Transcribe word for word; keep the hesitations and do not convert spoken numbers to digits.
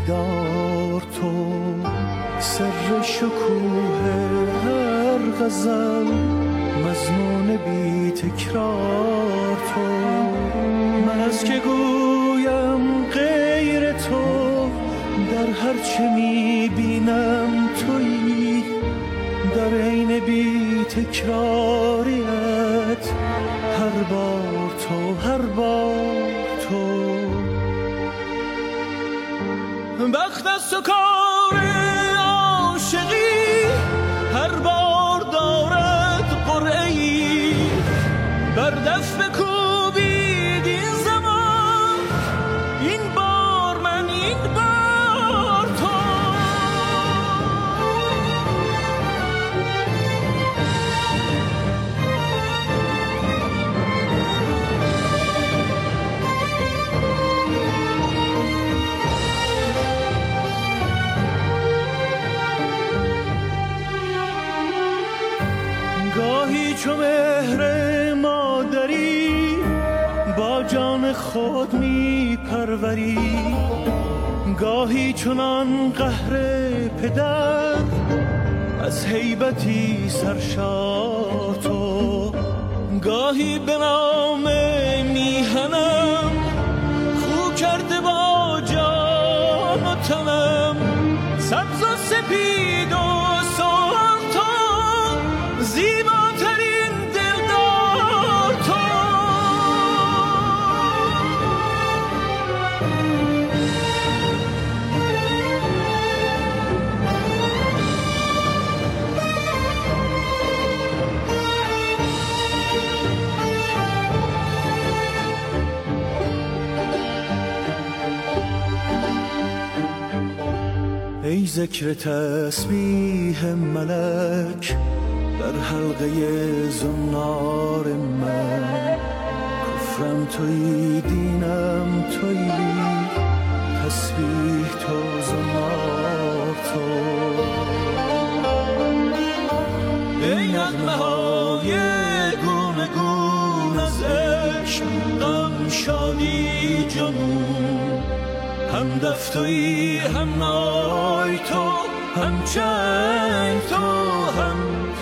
دیدار تو، سر شکوه هر غزل، مضمون بی تکرار تو. من از که گویم غیر تو، در هر چه میبینم تویی، در عین بی تکراریت هر بار تو، هر بار تو. بخت از تو کار عاشقی، هر بار دارد قرعه‌ای، بر دست بکوبید این زمان، این بار من، این بار تو. گاهی چو مهر مادری، با جان خود می پروری، گاهی چنان قهر پدر، از هیبتی سرشار تو. گاهی به نام میهنم، خو کرده با جان و تنم، سبز و سپید و سرخ تو، زیباترین دلدار تو. ای ذکر تسبیح ملک، در حلقه زنار من، کفرم تویی، دینم تویی، تسبیح تو، زنار تو. ای نغمه های گونه گون از عشق، غم شادی جنون، هم دف تویی، هم نای تو، هم چنگ تو، هم